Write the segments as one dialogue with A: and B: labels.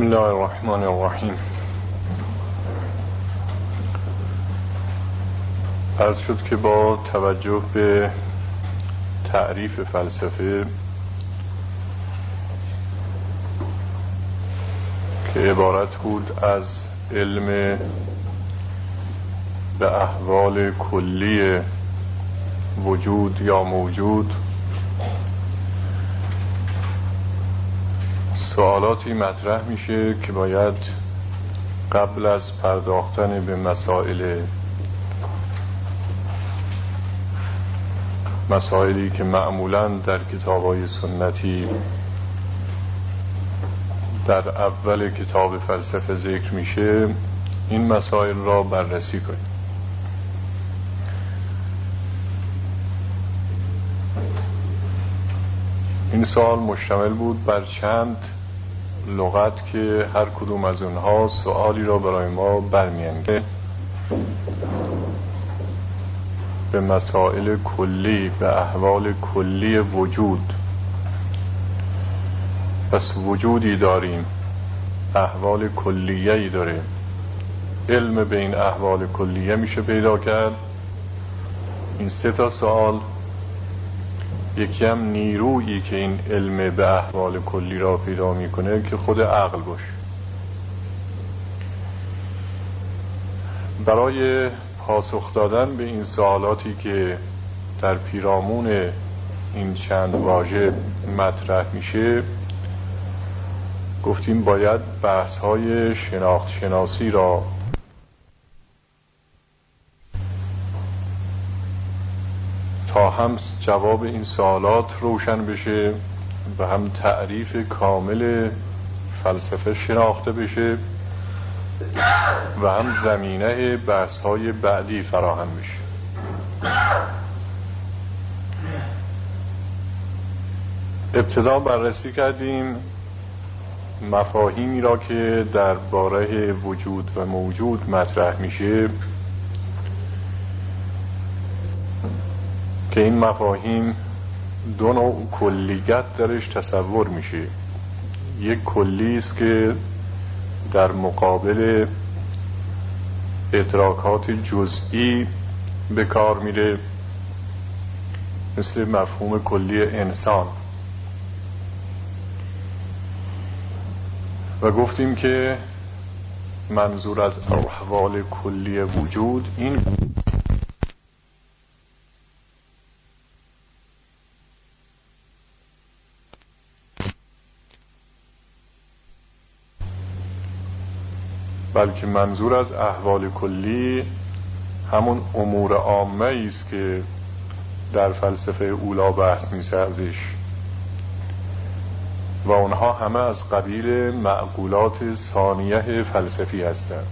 A: بسم الله الرحمن الرحیم. عرض شد که با توجه به تعریف فلسفه که عبارت بود از علم به احوال کلی وجود یا موجود، سوالاتی مطرح میشه که باید قبل از پرداختن به مسائلی که معمولاً در کتاب‌های سنتی در اول کتاب فلسفه ذکر میشه، این مسائل را بررسی کنیم. این سوال مشتمل بود بر چند لغت که هر کدوم از اونها سوالی را برای ما برمی‌انگیزد به مسائل کلی، به احوال کلی وجود. پس وجودی داریم، احوال کلیه‌ای داره، علم به این احوال کلیه میشه پیدا کرد. این سه تا سوال، یکی هم نیرویی که این علم به احوال کلی را پیدا میکنه که خود عقل باشه. برای پاسخ دادن به این سوالاتی که در پیرامون این چند واژه مطرح میشه، گفتیم باید بحث‌های شناختی را تا هم جواب این سوالات روشن بشه و هم تعریف کامل فلسفه شناخته بشه و هم زمینه بحث‌های بعدی فراهم بشه. ابتدا بررسی کردیم مفاهیمی را که درباره وجود و موجود مطرح میشه که این مفاهیم دو نوع کلیت درش تصور میشه. یک کلی است که در مقابل ادراکات جزئی به کار میره، مثل مفهوم کلی انسان، و گفتیم که منظور از احوال کلی وجود این بلکه منظور از احوال کلی همون امور عامه است که در فلسفه اولی بحث میشه ازش، و اونها همه از قبیل معقولات ثانیه فلسفی هستند.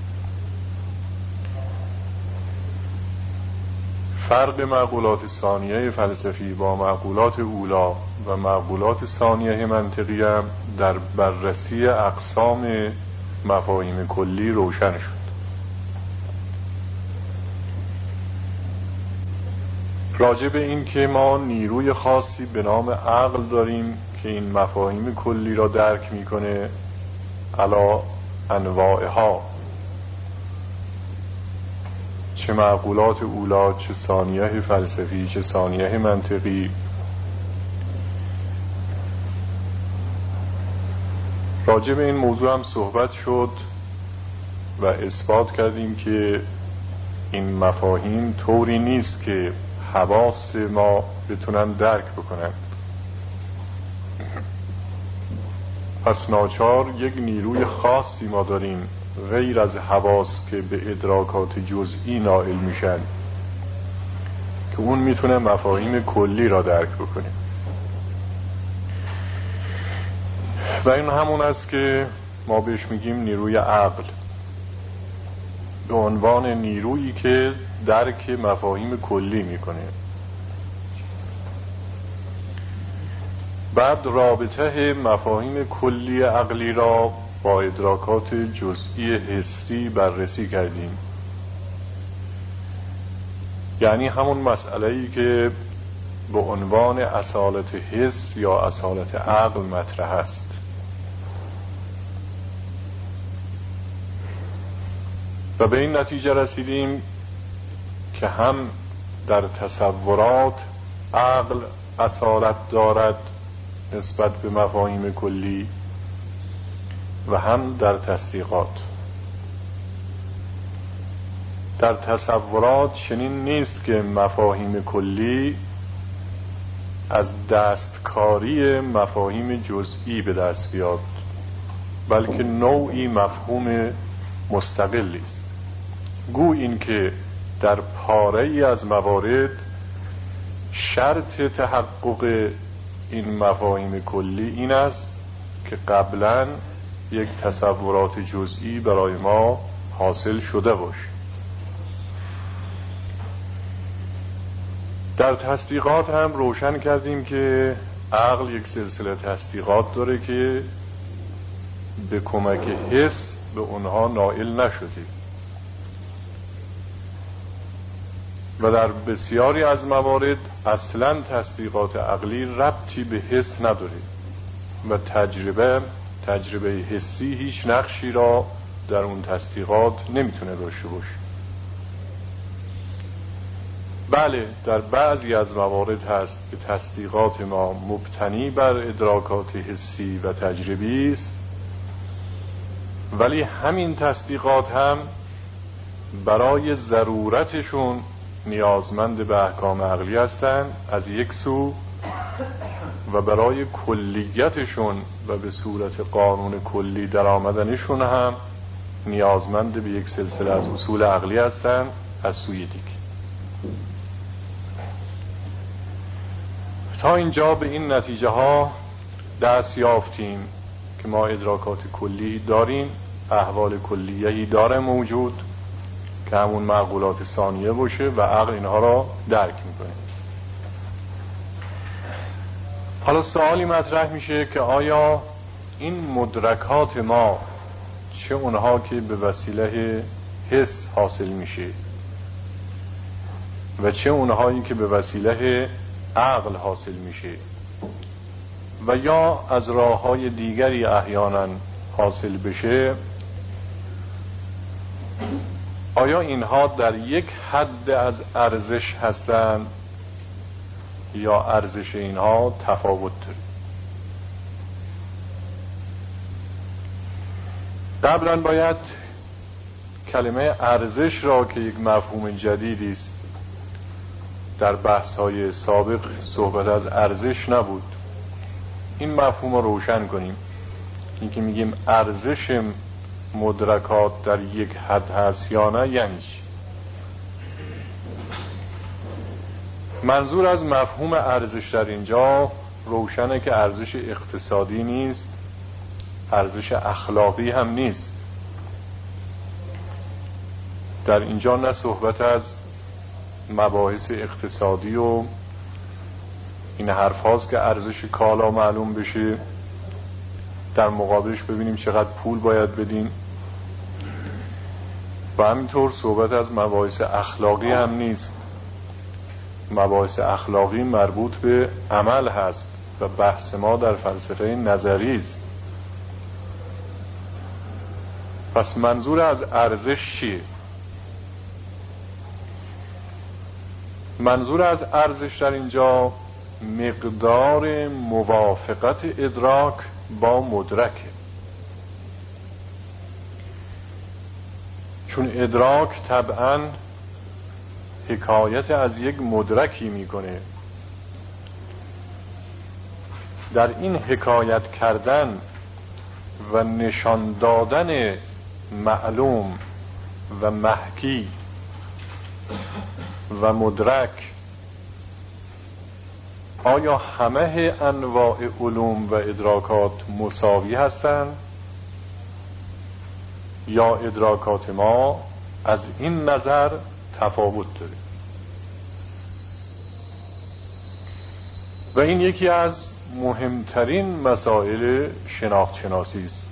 A: فرق معقولات ثانیه فلسفی با معقولات اولی و معقولات ثانیه منطقی هم در بررسی اقسام مفاهیم کلی روشن شد. راجع به این که ما نیروی خاصی به نام عقل داریم که این مفاهیم کلی را درک میکنه علی انواعها، چه معقولات اولا، چه ثانیه فلسفی، چه ثانیه منطقی. راجع به این موضوع هم صحبت شد و اثبات کردیم که این مفاهیم طوری نیست که حواس ما بتونن درک بکنن. پس ناچار یک نیروی خاصی ما داریم غیر از حواس که به ادراکات جزئی نائل میشن که اون میتونه مفاهیم کلی را درک بکنه، و این همون است که ما بهش میگیم نیروی عقل، به عنوان نیرویی که درک مفاهیم کلی میکنه. بعد رابطه مفاهیم کلی عقلی را با ادراکات جزئی حسی بررسی کردیم، یعنی همون مسئله‌ای که به عنوان اصالت حس یا اصالت عقل مطرح است. و به این نتیجه رسیدیم که هم در تصورات عقل اصالت دارد نسبت به مفاهیم کلی و هم در تصدیقات. در تصورات چنین نیست که مفاهیم کلی از دستکاری مفاهیم جزئی به دست بیاد، بلکه نوعی مفهوم مستقلی است. گو این که در پاره‌ای از موارد شرط تحقق این مفاهیم کلی این است که قبلا یک تصورات جزئی برای ما حاصل شده باشه. در تصدیقات هم روشن کردیم که عقل یک سلسله تصدیقات داره که به کمک حس به اونها نائل نشده و در بسیاری از موارد اصلا تصدیقات عقلی ربطی به حس نداره و تجربه حسی هیچ نقشی را در اون تصدیقات نمیتونه داشته باشه. بله، در بعضی از موارد هست که تصدیقات ما مبتنی بر ادراکات حسی و تجربی است، ولی همین تصدیقات هم برای ضرورتشون نیازمند به احکام عقلی هستند از یک سو، و برای کلیتشون و به صورت قانون کلی در آمدنشون هم نیازمند به یک سلسله از اصول عقلی هستند از سوی دیگه. تا اینجا به این نتیجه ها دست یافتیم که ما ادراکات کلی داریم، احوال کلیهی داره موجود که همون معقولات ثانیه باشه و عقل اینها را درک میکنه. حالا سوالی مطرح میشه که آیا این مدرکات ما، چه اونها که به وسیله حس حاصل میشه و چه اونهایی که به وسیله عقل حاصل میشه و یا از راه‌های دیگری احیانا حاصل بشه، آیا اینها در یک حد از ارزش هستند یا ارزش اینها تفاوت داره؟ قبلا باید کلمه ارزش را که یک مفهوم جدیدی است، در بحث‌های سابق صحبت از ارزش نبود، این مفهوم رو روشن کنیم. این که میگیم ارزش مدرکات در یک حد هست یا نه یعنی چی؟ منظور از مفهوم ارزش در اینجا روشنه که ارزش اقتصادی نیست، ارزش اخلاقی هم نیست. در اینجا نه صحبت از مباحث اقتصادی و این حرف هاست که ارزش کالا معلوم بشه، در مقابلش ببینیم چقدر پول باید بدیم، و همینطور صحبت از مباحث اخلاقی هم نیست. مباحث اخلاقی مربوط به عمل هست و بحث ما در فلسفه نظری است. پس منظور از ارزش چیه؟ منظور از ارزش در اینجا مقدار موافقت ادراک با مدرکه. چون ادراک طبعاً حکایت از یک مدرکی میکنه، در این حکایت کردن و نشان دادن معلوم و محکی و مدرک، آیا همه انواع علوم و ادراکات مساوی هستند یا ادراکات ما از این نظر تفاوت داره؟ و این یکی از مهمترین مسائل شناخت شناسی است.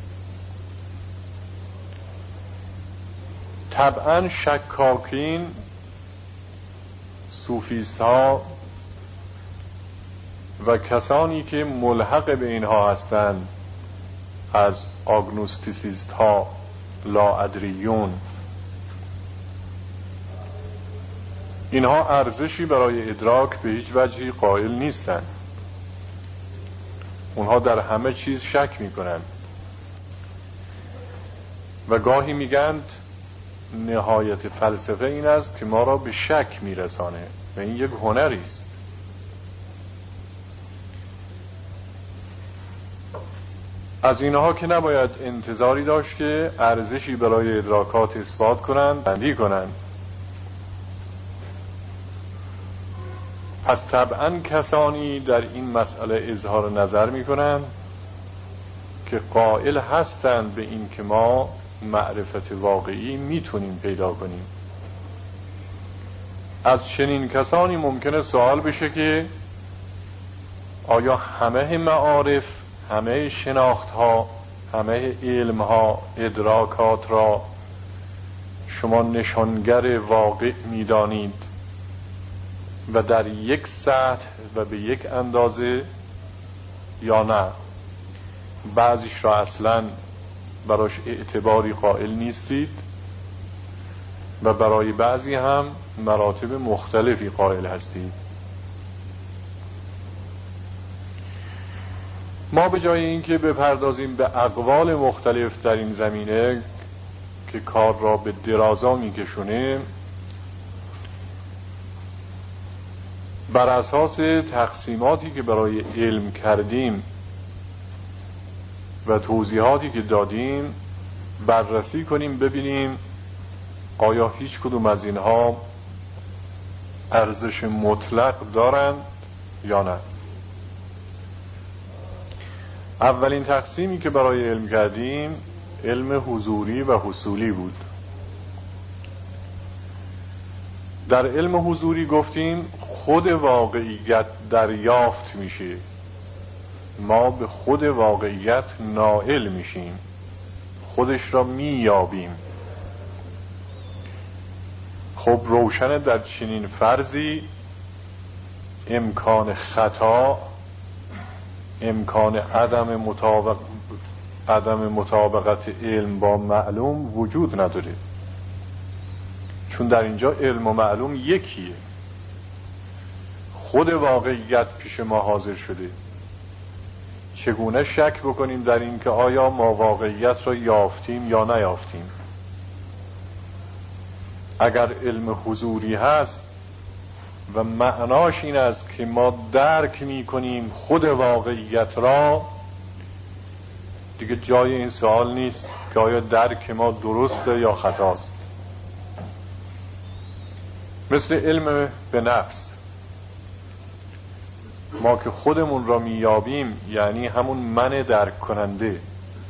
A: طبعا شکاکین، صوفیست ها و کسانی که ملحق به اینها هستند از آگنوستیسیست ها، لاادریون اینها ارزشی برای ادراک به هیچ وجهی قائل نیستند. اونها در همه چیز شک میکنند و گاهی میگند نهایت فلسفه این است که ما را به شک میرسانه و این یک هنری است. از اینها که نباید انتظاری داشت که ارزشی برای ادراکات اثبات کنند، بندی کنند. پس طبعا کسانی در این مسئله اظهار نظر می کنند که قائل هستند به این که ما معرفت واقعی میتونیم پیدا کنیم. از چنین کسانی ممکنه سوال بشه که آیا همه معارف، همه شناختها، همه علمها، ادراکات را شما نشانگر واقع میدانید و در یک سطح و به یک اندازه، یا نه بعضیش را اصلا براش اعتباری قائل نیستید و برای بعضی هم مراتب مختلفی قائل هستید؟ ما به جای اینکه بپردازیم به اقوال مختلف در این زمینه که کار را به درازا میکشونه، بر اساس تقسیماتی که برای علم کردیم و توضیحاتی که دادیم بررسی کنیم ببینیم آیا هیچ کدوم از اینها ارزش مطلق دارند یا نه. اولین تقسیمی که برای علم کردیم علم حضوری و حصولی بود. در علم حضوری گفتیم خود واقعیت دریافت میشه، ما به خود واقعیت نائل میشیم، خودش را مییابیم. خب روشن در چنین فرضی امکان خطا، امکان عدم مطابقت علم با معلوم وجود نداره، چون در اینجا علم و معلوم یکیه. خود واقعیت پیش ما حاضر شده، چگونه شک بکنیم در این که آیا ما واقعیت را یافتیم یا نیافتیم؟ اگر علم حضوری هست و معناش این است که ما درک می کنیم خود واقعیت را، دیگه جای این سوال نیست که آیا درک ما درسته یا خطاست. مثل علم به نفس، ما که خودمون را میابیم یعنی همون من درک کننده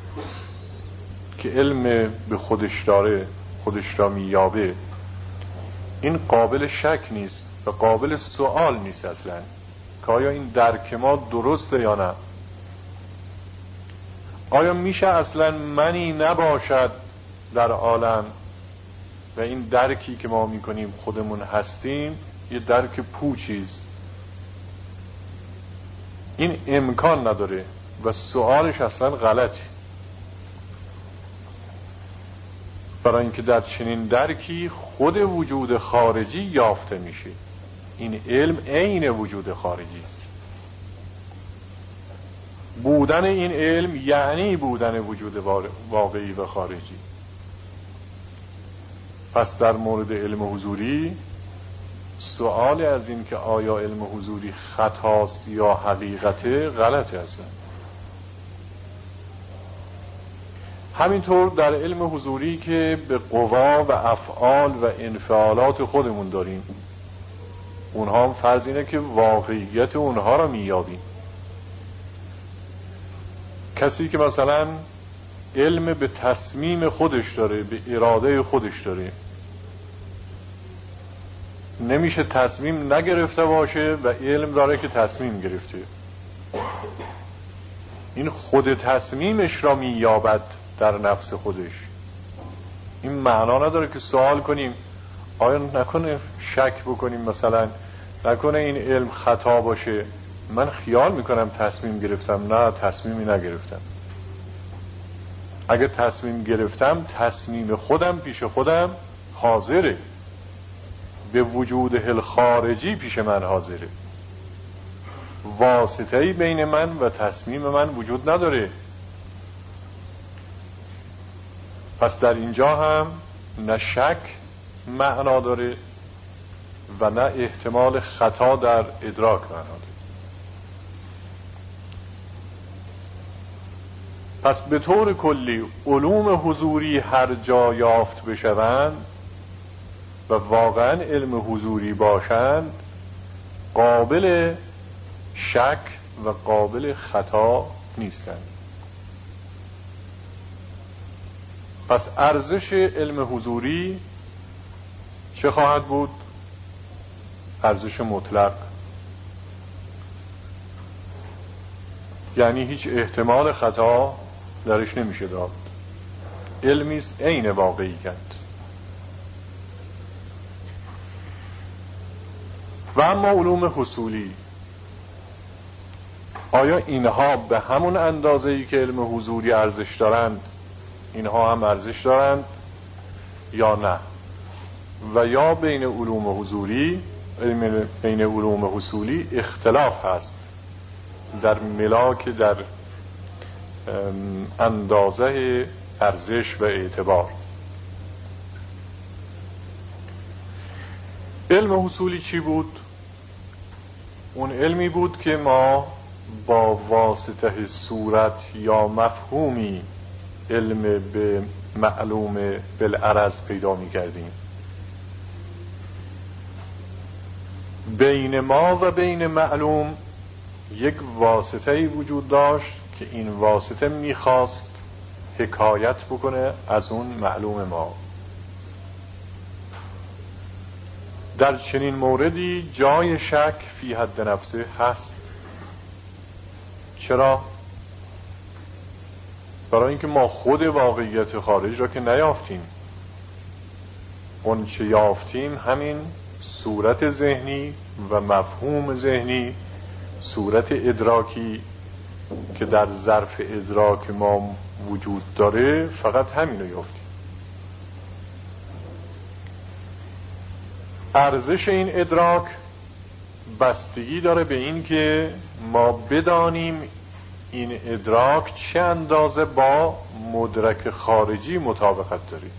A: که علم به خودش داره، خودش را میابه، این قابل شک نیست و قابل سوال نیست اصلا که آیا این درک ما درسته یا نه. آیا میشه اصلا منی نباشد در عالم و این درکی که ما میکنیم خودمون هستیم یه درک پوچیست؟ این امکان نداره و سوالش اصلا غلطی، برای اینکه در چنین درکی خود وجود خارجی یافته میشه. این علم عین وجود خارجی است. بودن این علم یعنی بودن وجود واقعی و خارجی. پس در مورد علم حضوری سؤال از این که آیا علم حضوری خطاست یا حقیقته غلطه اصلا. همینطور در علم حضوری که به قوا و افعال و انفعالات خودمون داریم، اونها هم فرض اینه که واقعیت اونها را میابیم. کسی که مثلا علم به تصمیم خودش داره، به اراده خودش داره، نمیشه تصمیم نگرفته باشه و علم داره که تصمیم گرفته. این خود تصمیمش را مییابد در نفس خودش. این معنا نداره که سوال کنیم آیا نکنه شک بکنیم، مثلا نکنه این علم خطا باشه، من خیال میکنم تصمیم گرفتم. نه، تصمیمی نگرفتم. اگه تصمیم گرفتم تصمیم خودم پیش خودم حاضره، به وجوده الخارجی پیش من حاضره، واسطه‌ای بین من و تصمیم من وجود نداره. پس در اینجا هم نه شک معنا داره و نه احتمال خطا در ادراک معنا داره. پس به طور کلی علوم حضوری هر جا یافت بشوند و واقعا علم حضوری باشند، قابل شک و قابل خطا نیستند. پس ارزش علم حضوری چه خواهد بود؟ ارزش مطلق، یعنی هیچ احتمال خطا درش نمیشه داد، علمی است عین واقعیت. و اما علوم حصولی، آیا اینها به همون اندازه‌ای که علم حضوری ارزش دارند اینها هم ارزش دارند یا نه؟ و یا بین علوم حضوری بین علوم حصولی اختلاف هست در ملاک، در اندازه ارزش و اعتبار. علم حصولی چی بود؟ اون علمی بود که ما با واسطه صورت یا مفهومی علم به معلوم بالعرض پیدا می کردیم. بین ما و بین معلوم یک واسطه‌ای وجود داشت که این واسطه میخواست حکایت بکنه از اون معلوم ما. در چنین موردی جای شک فی حد نفسه هست. چرا؟ برای اینکه ما خود واقعیت خارج را که نیافتیم. اون چه یافتیم همین صورت ذهنی و مفهوم ذهنی، صورت ادراکی که در ظرف ادراک ما وجود داره، فقط همینو یافتیم. ارزش این ادراک بستگی داره به این که ما بدانیم این ادراک چه اندازه با مدرک خارجی مطابقت داره.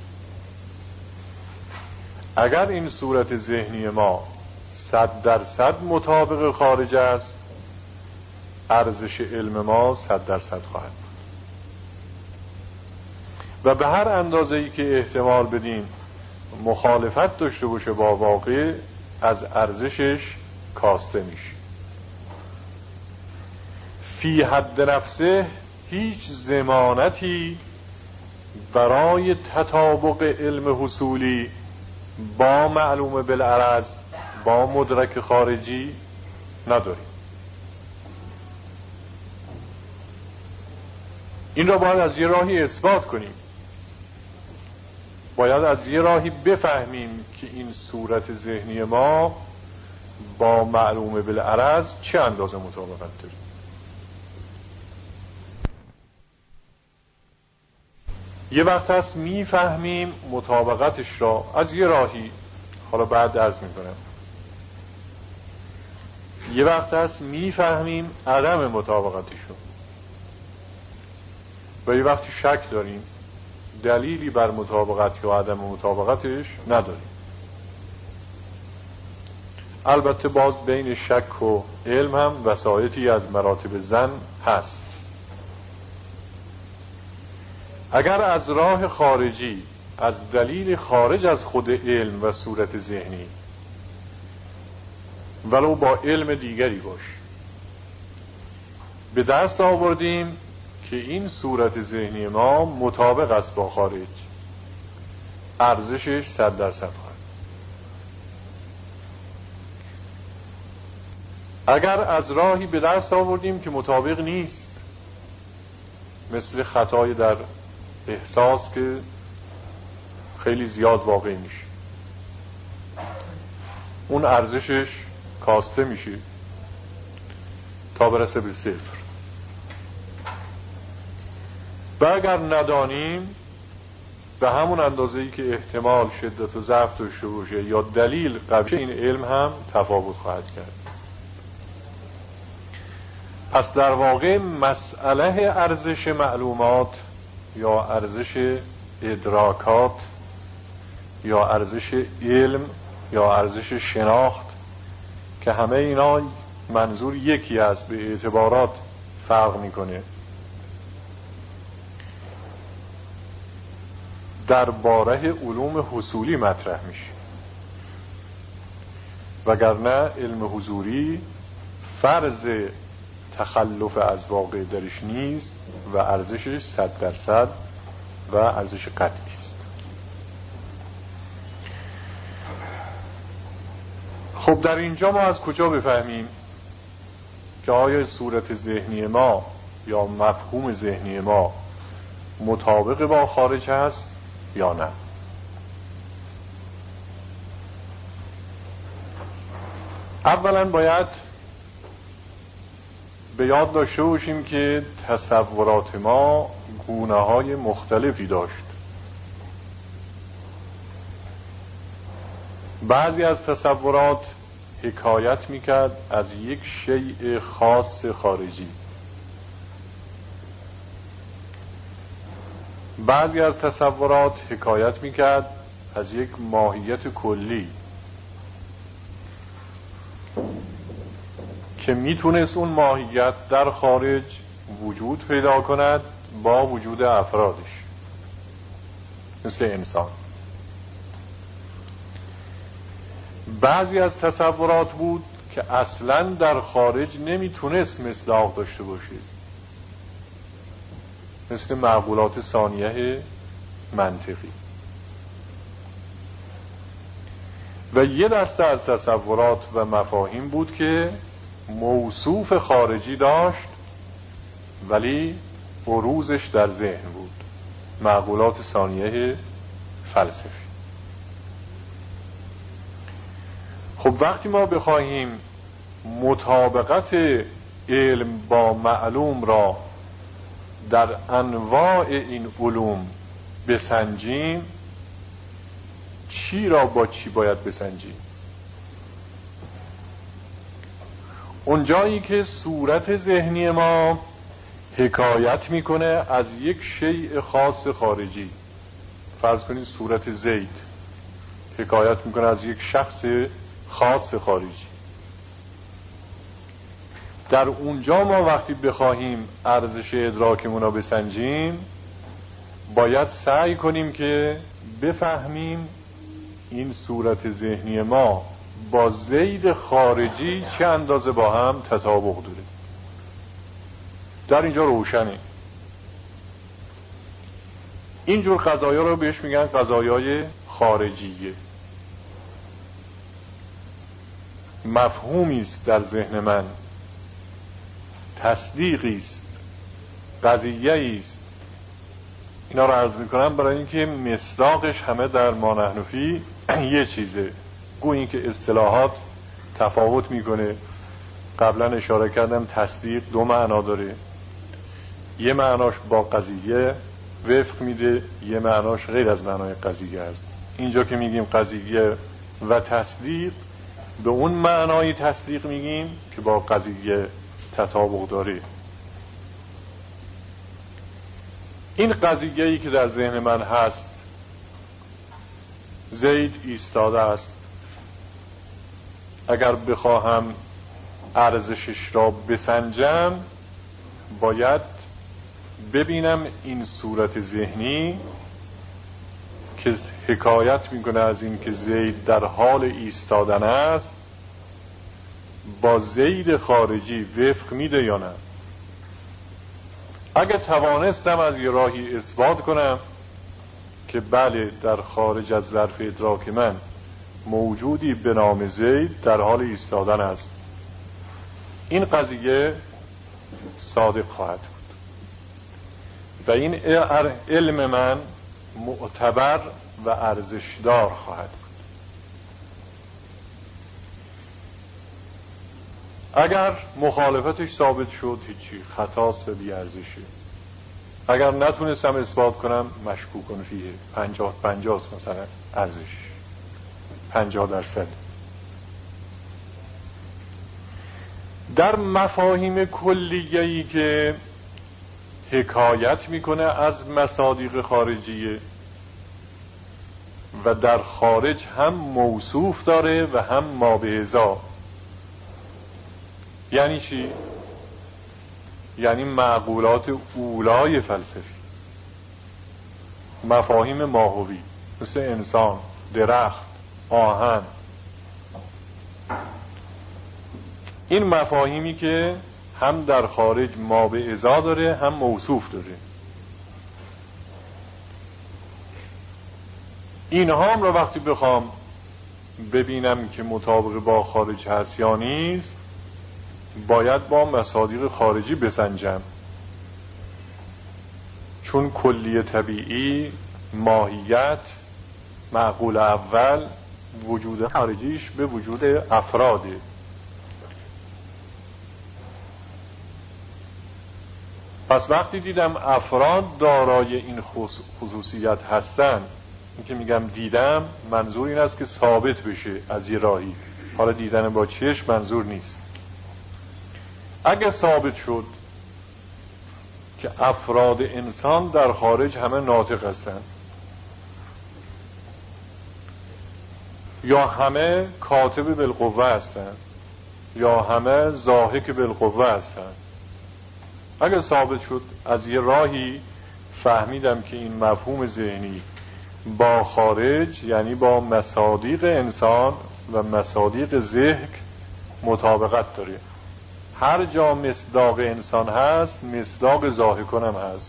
A: اگر این صورت ذهنی ما 100% مطابق خارج است، ارزش علم ما 100% خواهد بود. و به هر اندازه‌ای که احتمال بدیم مخالفت داشته باشه با واقع، از ارزشش کاسته میشه. فی حد نفسه هیچ ضمانتی برای تطابق علم حصولی با معلوم بالعرض، با مدرک خارجی نداریم. این را باید از یه راهی اثبات کنیم. باید از یه راهی بفهمیم که این صورت ذهنی ما با معلوم بالعرض چه اندازه مطابقت داره. یه وقت هست میفهمیم مطابقتش را از یه راهی، حالا بعد عرض میکنم. یه وقت هست میفهمیم عدم مطابقتش رو، و یه وقتی شک داریم، دلیلی بر مطابقت یا عدم مطابقتش نداریم. البته باز بین شک و علم هم وسایطی از مراتب ظن هست. اگر از راه خارجی، از دلیل خارج از خود علم و صورت ذهنی، ولو با علم دیگری باش، به دست آوردیم که این صورت ذهنی ما مطابق است با خارج، ارزشش 100% خواهد. اگر از راهی به دست آوردیم که مطابق نیست، مثل خطای در احساس که خیلی زیاد واقع میشه، اون ارزشش کاسته میشه تا برسه به 0. و اگر ندانیم به همون اندازه‌ای که احتمال شدت و ضعف داشته باشه یا دلیل قوی، این علم هم تفاوت خواهد کرد. پس در واقع مسئله ارزش معلومات یا ارزش ادراکات یا ارزش علم یا ارزش شناخت که همه اینا منظور یکی است، به اعتبارات فرق میکنه، درباره علوم حصولی مطرح میشه، وگرنه علم حضوری فرض تخلف از واقع درش نیست و ارزشش 100% و ارزش قطعی است. خب در اینجا ما از کجا بفهمیم که آیا صورت ذهنی ما یا مفهوم ذهنی ما مطابق با خارج هست یا نه؟ اولا باید به یاد داشته باشیم که تصورات ما گونه‌های مختلفی داشت. بعضی از تصورات حکایت میکرد از یک شیء خاص خارجی، بعضی از تصورات حکایت میکرد از یک ماهیت کلی که میتونست اون ماهیت در خارج وجود پیدا کند با وجود افرادش، مثل انسان. بعضی از تصورات بود که اصلاً در خارج نمیتونست مصداق داشته باشه، مثل معقولات ثانیه منطقی. و یه دسته از تصورات و مفاهیم بود که موصوف خارجی داشت ولی بروزش در ذهن بود، معقولات ثانیه فلسفی. خب وقتی ما بخواهیم مطابقت علم با معلوم را در انواع این علوم بسنجیم، چی را با چی باید بسنجیم؟ اونجایی که صورت ذهنی ما حکایت میکنه از یک شیء خاص خارجی، فرض کنید صورت زید حکایت میکنه از یک شخص خاص خارجی، در اونجا ما وقتی بخواهیم ارزش ادراکمون را بسنجیم باید سعی کنیم که بفهمیم این صورت ذهنی ما با زید خارجی چه اندازه با هم تطابق داره. در اینجا روشنه. اینجور قضایا رو بهش میگن قضایای خارجیه. مفهومی است در ذهن من، تصدیقی است، قضیه‌ای است. اینا رو عرض میکنم برای اینکه مصداقش همه در ما نحن فیه یه چیزه. گویا اینکه اصطلاحات تفاوت میکنه. قبلا اشاره کردم تصدیق دو معنا داره، یه معناش با قضیه وفق میده، یه معناش غیر از معنای قضیه است. اینجا که میگیم قضیه و تصدیق، به اون معنای تصدیق میگیم که با قضیه تطابق داره. این قضیه‌ای که در ذهن من هست، زید ایستاده است، اگر بخواهم ارزشش را بسنجم باید ببینم این صورت ذهنی که حکایت میکنه از این که زید در حال ایستادن است با زید خارجی وفق میده یا نه. اگر توانستم از یه راهی اثبات کنم که بله در خارج از ظرف ادراک من موجودی به نام زید در حال ایستادن است، این قضیه صادق خواهد بود و این علم من معتبر و ارزشدار خواهد بود. اگر مخالفتش ثابت شد هیچی، خطاست و بی‌ارزشه. اگر نتونستم اثبات کنم مشکوکن فیه، 50-50 مثلا ارزش 50%. در مفاهیم کلیه‌ای که حکایت میکنه از مصادیق خارجیه و در خارج هم موصوف داره و هم مابعضا. یعنی چی؟ یعنی معقولات اولای فلسفی، مفاهیم ماهوی مثل انسان، درخت، آهن، این مفاهیمی که هم در خارج مابعضا داره هم موصوف داره، اینها هم را وقتی بخوام ببینم که مطابق با خارج هست یا نیست، باید با مصادیق خارجی بسنجم، چون کلی طبیعی، ماهیت، معقول اول، وجود خارجیش به وجود افراده. پس وقتی دیدم افراد دارای این خصوصیت هستن، این که میگم دیدم، منظور این است که ثابت بشه از یه راهی. حالا دیدن با چشم منظور نیست. اگه ثابت شد که افراد انسان در خارج همه ناطق هستن، یا همه کاتب بالقوه هستن، یا همه ضاحک بالقوه هستن، اگه ثابت شد از یه راهی فهمیدم که این مفهوم ذهنی با خارج، یعنی با مصادیق انسان و مصادیق ذهن مطابقت داره. هر جا مصداق انسان هست مصداق ضاحکان هم هست.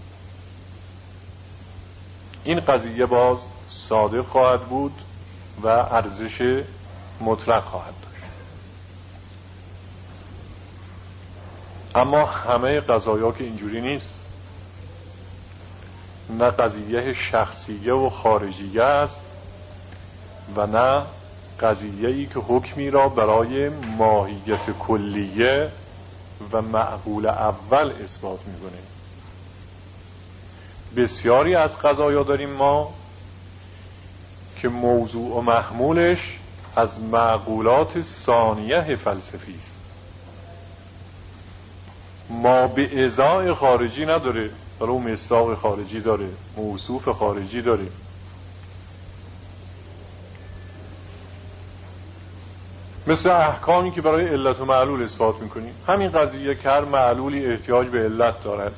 A: این قضیه باز صادق خواهد بود و ارزش مطلق خواهد داشت. اما همه قضایا که اینجوری نیست. نه قضیه شخصیه و خارجیه است و نه قضیه‌ای که حکمی را برای ماهیت کلیه و معقول اول اثبات می‌کنه. بسیاری از قضایا داریم ما که موضوع و محمولش از معقولات ثانیه فلسفی است، ما به ازای خارجی نداره، ولو مصداق خارجی داره، موصوف خارجی داره. مثل احکامی که برای علت و معلول اثبات میکنیم. همین قضیه که هر معلولی احتیاج به علت دارد،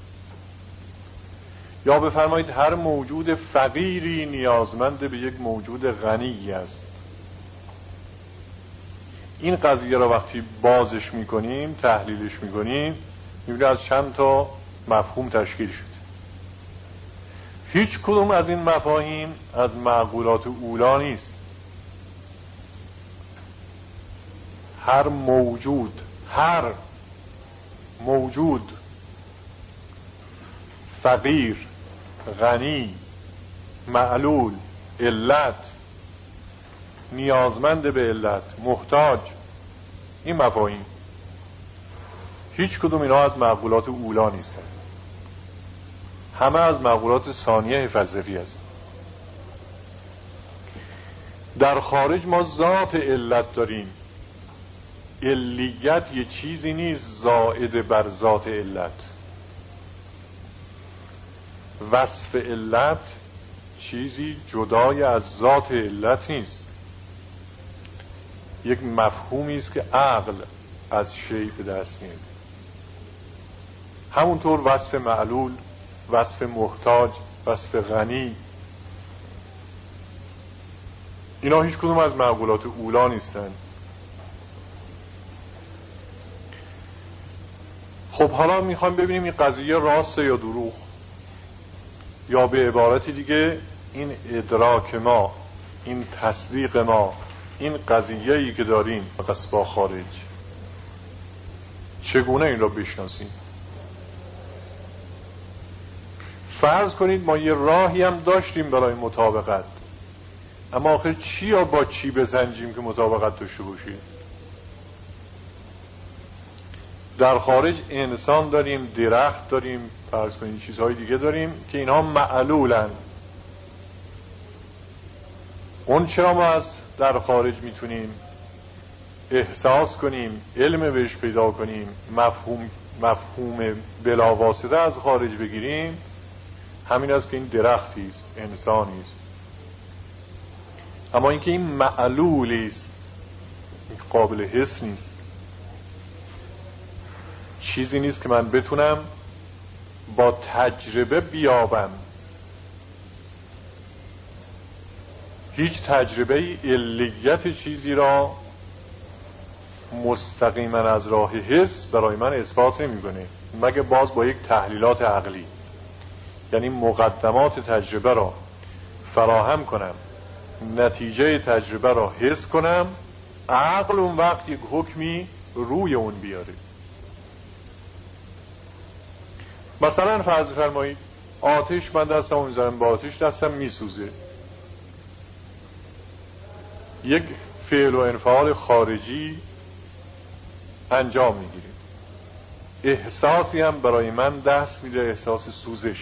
A: یا بفرمایید هر موجود فقیری نیازمند به یک موجود غنی است. این قضیه را وقتی بازش میکنیم، تحلیلش میکنیم، میبینید از چند تا مفهوم تشکیل شده. هیچ کدوم از این مفاهیم از معقولات اولا نیست. هر موجود فقیر، غنی، معلول، علت، نیازمند به علت، محتاج، این مفاهیم هیچ کدوم اینا از معقولات اولا نیستن، همه از معقولات ثانیه فلسفی است. در خارج ما ذات علت داریم. علیت یه چیزی نیست زائد بر ذات علت. وصف علت چیزی جدای از ذات علت نیست. یک مفهومی است که عقل از شیء به دست میاره. همونطور وصف معلول، وصف محتاج، وصف غنی، اینا هیچ کدوم از معقولات اولا نیستن. خب حالا میخوایم ببینیم این قضیه راسته یا دروغ، یا به عبارت دیگه این ادراک ما، این تصدیق ما، این قضیه‌ای که داریم پس با خارج، چگونه این را بشناسیم؟ فرض کنید ما یه راهی هم داشتیم برای مطابقت، اما آخر چی یا با چی بسنجیم که مطابقت داشته باشیم؟ در خارج انسان داریم، درخت داریم، فرض کنید چیزهای دیگه داریم که اینها معلولن. اون چرا ما از در خارج میتونیم احساس کنیم، علم بهش پیدا کنیم، مفهوم بلاواسطه از خارج بگیریم؟ همین است که این درختی است، انسانی است. اما اینکه این معلولی است، این قابل حس نیست، چیزی نیست که من بتونم با تجربه بیابم. هیچ تجربه علیت چیزی را مستقیما از راه حس برای من اثبات نمی‌کنه، مگه باز با یک تحلیلات عقلی، یعنی مقدمات تجربه را فراهم کنم، نتیجه تجربه را حس کنم، عقل اون وقت یک حکمی روی اون بیاره. مثلا فرض فرمایید آتش، من دستم میذارم با آتش، دستم میسوزه. یک فعل و انفعال خارجی انجام میگیره، احساسی هم برای من دست میده، احساس سوزش.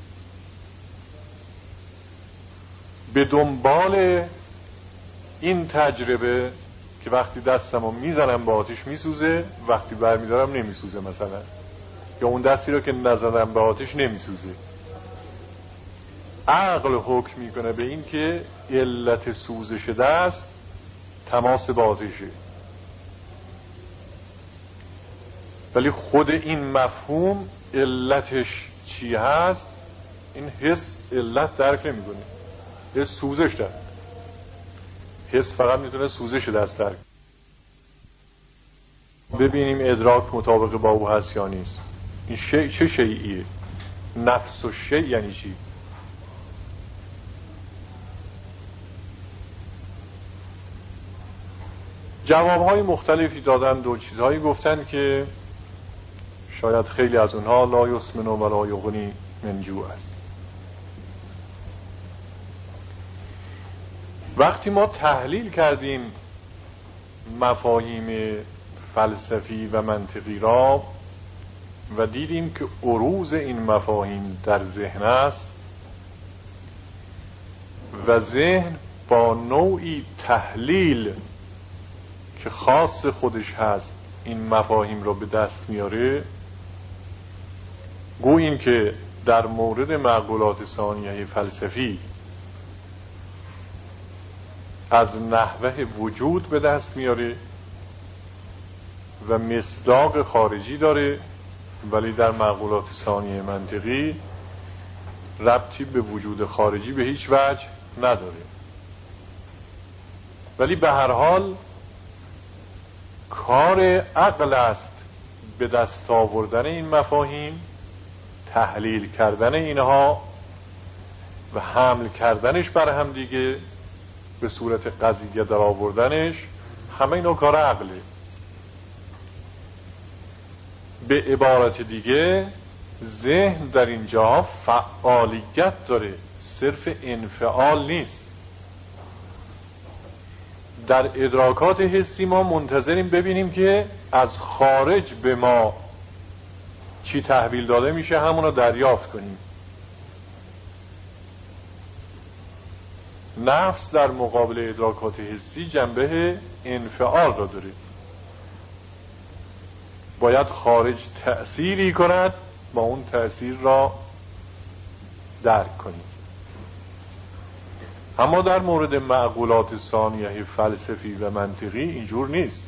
A: به دنبال این تجربه که وقتی دستم رو میزنم با آتش میسوزه، وقتی برمیدارم نمیسوزه مثلا، یا اون دستی رو که نزدم به آتش نمیسوزه، عقل حکم میکنه به این که علت سوزش دست تماس با آتشه. ولی خود این مفهوم علتش چی هست، این حس علت درک نمیکنه، حس سوزش درک، حس فقط میتونه سوزش دست درک. ببینیم ادراک مطابق با او هست یا نیست. این شیء چه شیئیه؟ نفس و شیء یعنی چی؟ جوابهای مختلفی دادن، دو چیزهایی گفتن که شاید خیلی از اونها لا یسمن و لا یغنی من جوع است. وقتی ما تحلیل کردیم مفاهیم فلسفی و منطقی را و دیدیم که عروض این مفاهیم در ذهن است و ذهن با نوعی تحلیل که خاص خودش هست این مفاهیم را به دست میاره، گویا این که در مورد معقولات ثانیه فلسفی از نحوه وجود به دست میاره و مصداق خارجی داره، ولی در معقولات ثانیه منطقی ربطی به وجود خارجی به هیچ وجه نداره. ولی به هر حال کار عقل است به دست آوردن این مفاهیم، تحلیل کردن اینها و حمل کردنش بر هم دیگه به صورت قضیه در آوردنش، همه اینا کار عقله. به عبارت دیگه ذهن در اینجا فعالیت داره، صرف انفعال نیست. در ادراکات حسی ما منتظریم ببینیم که از خارج به ما چی تحویل داده میشه، همون رو دریافت کنیم. نفس در مقابل ادراکات حسی جنبه انفعال را داره، باید خارج تأثیری کند ما اون تأثیر را درک کنیم. اما در مورد معقولات ثانیه فلسفی و منطقی اینجور نیست.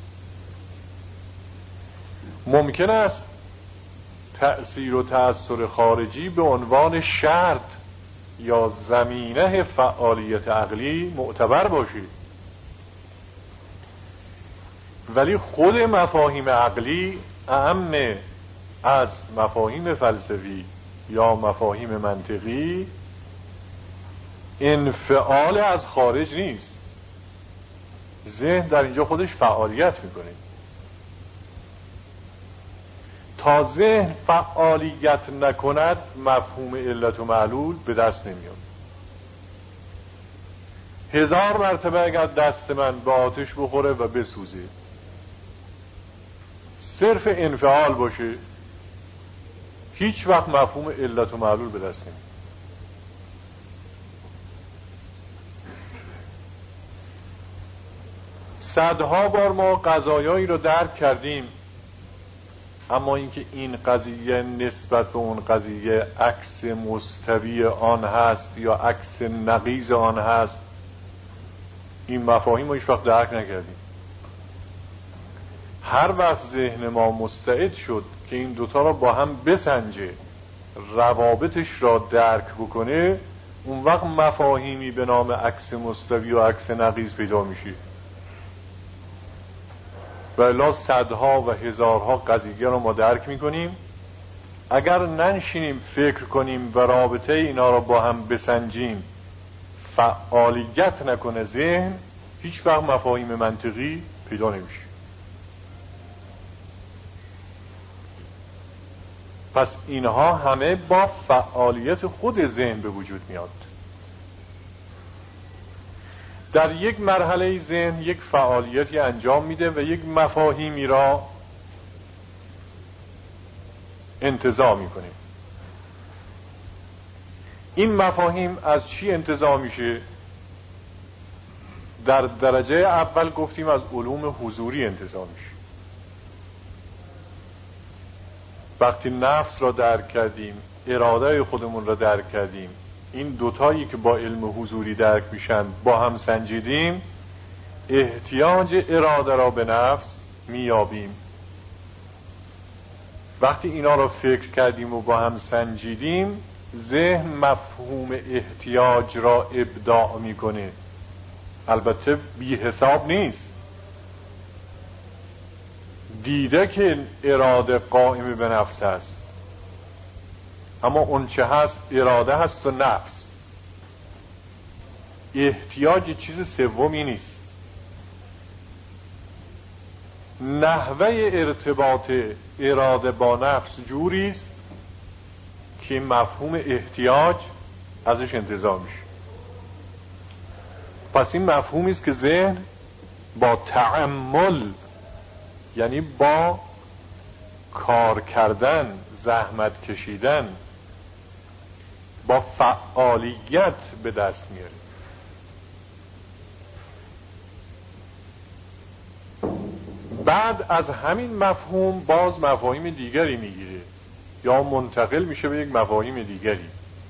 A: ممکن است تأثیر و تأثیر خارجی به عنوان شرط یا زمینه فعالیت عقلی معتبر باشه، ولی خود مفاهیم عقلی اعم از مفاهیم فلسفی یا مفاهیم منطقی انفعال از خارج نیست. ذهن در اینجا خودش فعالیت میکنه. تا ذهن فعالیت نکند مفهوم علت و معلول به دست نمیاد. 1000 مرتبه اگر دست من به آتش بخوره و بسوزه، صرف انفعال باشه، هیچ وقت مفهوم علت و معلول به دست نمیاد. صدها بار ما قضایایی رو درک کردیم، اما اینکه این قضیه نسبت به اون قضیه عکس مستوی آن هست یا عکس نقیض آن هست، این مفاهیم رو هیچ وقت درک نکردیم. هر وقت ذهن ما مستعد شد که این دوتا را با هم بسنجه، روابطش را درک بکنه، اون وقت مفاهیمی به نام عکس مستوی و عکس نقیض پیدا میشه. و الا صدها و هزارها قضیه را ما درک میکنیم. اگر ننشینیم فکر کنیم و رابطه اینا را با هم بسنجیم، فعالیت نکنه ذهن، هیچ وقت مفاهیم منطقی پیدا نمیشه. پس اینها همه با فعالیت خود ذهن به وجود میاد. در یک مرحله ذهن یک فعالیتی انجام میده و یک مفاهیمی را انتزاع میکنه. این مفاهیم از چی انتزاع میشه؟ در درجه اول گفتیم از علوم حضوری انتزاع میشه. وقتی نفس را درک کردیم، اراده خودمون را درک کردیم، این دوتایی که با علم حضوری درک میشن با هم سنجیدیم، احتیاج اراده را به نفس میابیم. وقتی اینا را فکر کردیم و با هم سنجیدیم، ذهن مفهوم احتیاج را ابداع میکنه. البته بی حساب نیست. دیده که اراده قائم به نفس هست، اما اون چه هست اراده هست و نفس. احتیاج چیز سومی نیست. نحوه ارتباط اراده با نفس جوریست که مفهوم احتیاج ازش انتزاع میشه. پس این مفهومی است که ذهن با تأمل، یعنی با کار کردن، زحمت کشیدن، با فعالیت به دست میاره. بعد از همین مفهوم باز مفاهیم دیگری میگیره یا منتقل میشه به یک مفاهیم دیگری.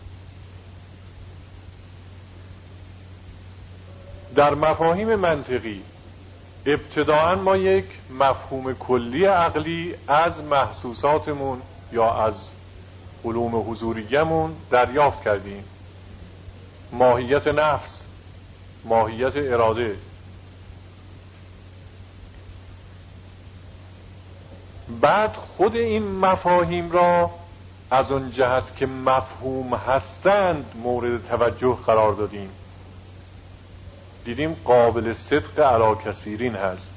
A: در مفاهیم منطقی ابتداعا ما یک مفهوم کلی عقلی از محسوساتمون یا از علوم حضوریمون دریافت کردیم. ماهیت نفس، ماهیت اراده. بعد خود این مفاهیم را از اون جهت که مفهوم هستند مورد توجه قرار دادیم. دیدیم قابل صدق علی کثیرین هست.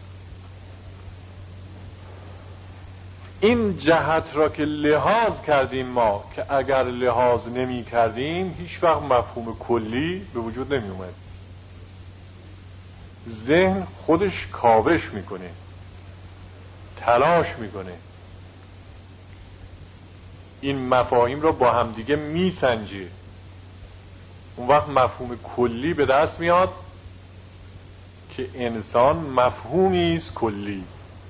A: این جهت را که لحاظ کردیم ما، که اگر لحاظ نمی کردیم هیچ وقت مفهوم کلی به وجود نمی اومد. ذهن خودش کاوش میکنه، تلاش میکنه، این مفاهیم را با همدیگه میسنجه. اون وقت مفهوم کلی به دست میاد که انسان مفهومی است کلی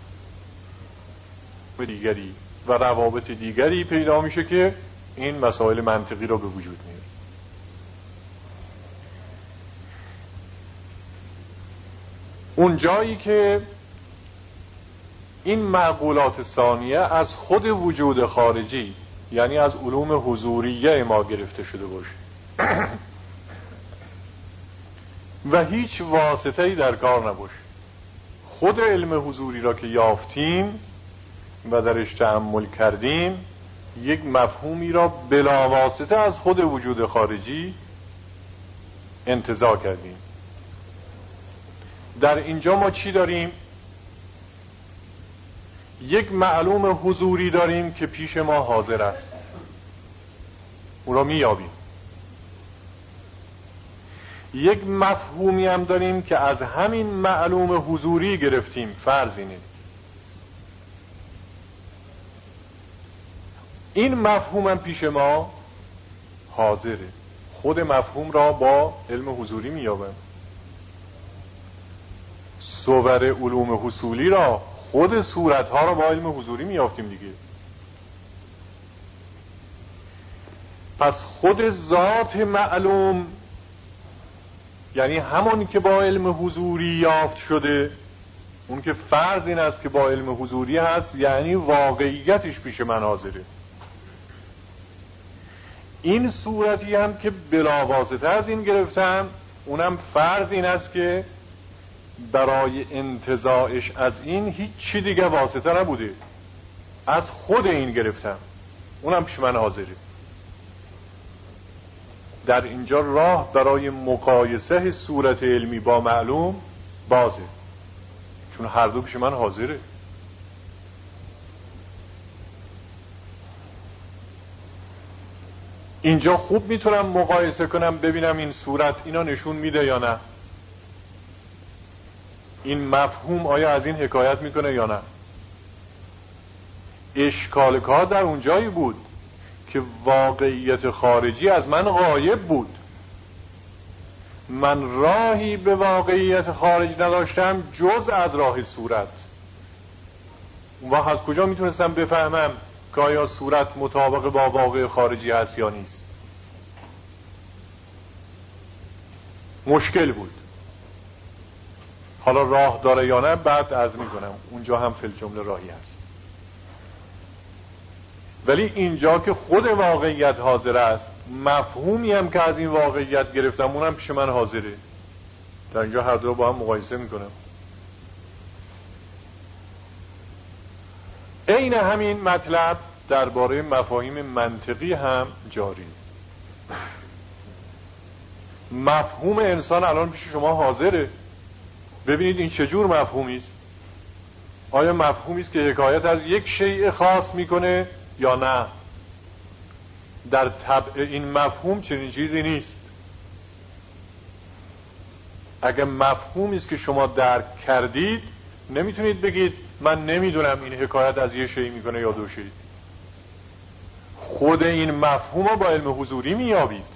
A: دیگری و روابط دیگری پیدا میشه که این مسائل منطقی را به وجود میاره. اون جایی که این معقولات ثانیه از خود وجود خارجی، یعنی از علوم حضوریه ما گرفته شده باشه و هیچ واسطه‌ای در کار نباشه، خود علم حضوری را که یافتیم و درش تأمل کردیم، یک مفهومی را بلا واسطه از خود وجود خارجی انتزاع کردیم. در اینجا ما چی داریم؟ یک معلوم حضوری داریم که پیش ما حاضر است، او را میابیم. یک مفهومی هم داریم که از همین معلوم حضوری گرفتیم. فرض اینه این مفهومم پیش ما حاضره. خود مفهوم را با علم حضوری میابم. صور علوم حصولی را، خود صورتها را با علم حضوری میافتیم دیگه. پس خود ذات معلوم، یعنی همون که با علم حضوری یافت شده، اون که فرض این است که با علم حضوری هست، یعنی واقعیتش پیش من حاضره. این صورتی هم که بلا واسطه از این گرفتم، اونم فرض این است که برای انتزاعش از این هیچ چی دیگه واسطه نبوده، از خود این گرفتم، اونم پیش من حاضره. در اینجا راه برای مقایسه صورت علمی با معلوم بازه، چون هر دو پیش من حاضره. اینجا خوب میتونم مقایسه کنم ببینم این صورت اینا نشون میده یا نه، این مفهوم آیا از این حکایت میکنه یا نه. اشکال کار در اونجایی بود که واقعیت خارجی از من غایب بود، من راهی به واقعیت خارج نداشتم جز از راه صورت. اون وقت از کجا میتونستم بفهمم که آیا صورت مطابق با واقع خارجی هست یا نیست؟ مشکل بود. حالا راه داره یا نه بعد عرض میکنم، اونجا هم فی الجمله راهی هست. ولی اینجا که خود واقعیت حاضر است، مفهومی هم که از این واقعیت گرفتم اونم پیش من حاضره. در اینجا هر دو با هم مقایسه میکنم. عین همین مطلب درباره مفاهیم منطقی هم جاری. مفهوم انسان الان پیش شما حاضره. ببینید این چجور مفهومی است. آیا مفهومی است که حکایت از یک شیء خاص میکنه یا نه؟ در طبع این مفهوم چنین چیزی نیست. اگه مفهومی است که شما درک کردید، نمیتونید بگید من نمیدونم این حکایت از یه شیء میکنه یا دو شیء. خود این مفهوم رو با علم حضوری میابید.